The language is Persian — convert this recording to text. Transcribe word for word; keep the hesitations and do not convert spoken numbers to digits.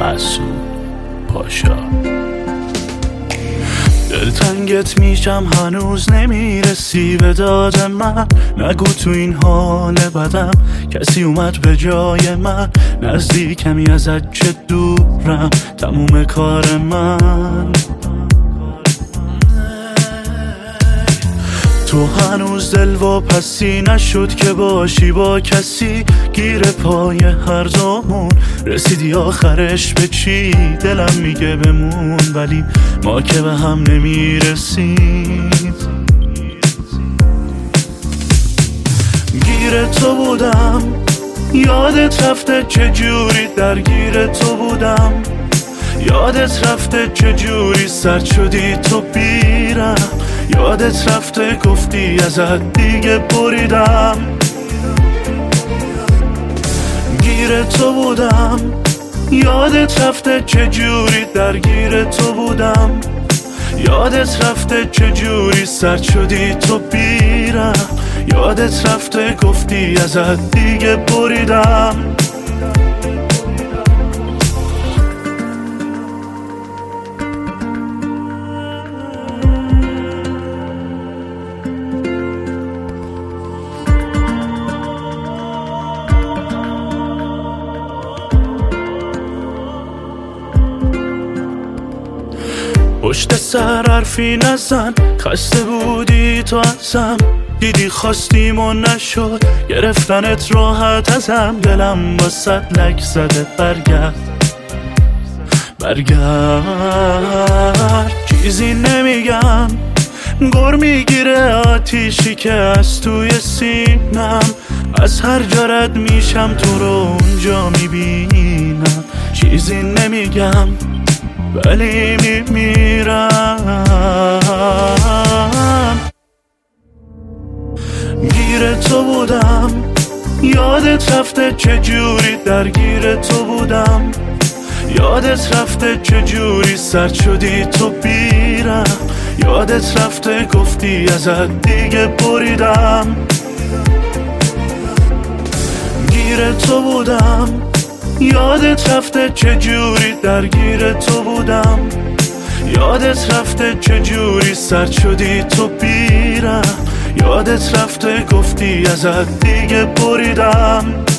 مسعود پاشا. دلتنگت میشم هنوز نمیرسی به داد من، نگو تو این حال بدم کسی اومد به جای من، نزدیکمی ازت چه دورم تموم کار من. تو هنوز دل واپسی نشد که باشی با کسی، گیر پای هر زمان رسیدی آخرش به چی؟ دلم میگه بمون ولی ما که به هم نمیرسیم. گیر تو بودم یادت رفته چجوری درگیر تو بودم، یادت رفته چجوری سرد شدی تو بیرم، یادت رفته گفتی ازت دیگه بریدم. گیر تو بودم یادت رفته چجوری درگیر تو بودم، یادت رفته چجوری سرد شدی تو بیرم، یادت رفته گفتی ازت دیگه بریدم. پشت سر حرفی نزن، خسته بودی تو ازم، دیدی خواستیم و نشد گرفتنت راحت ازم، دلم با صد لک زده برگرد برگرد. چیزی نمیگم گر میگیره آتیشی که از توی سینم، از هر جا رد میشم تو رو اونجا میبینم. چیزی نمیگم ولی میمیرم. گیر تو بودم یادت رفته چجوری درگیر تو بودم، یادت رفته چجوری سرد شدی تو بیرم، یادت رفته گفتی ازت دیگه بریدم. گیر تو بودم یادت رفته چجوری درگیر تو بودم، یادت رفته چجوری سرد شدی تو بیرم، یادت رفته گفتی ازت دیگه بریدم.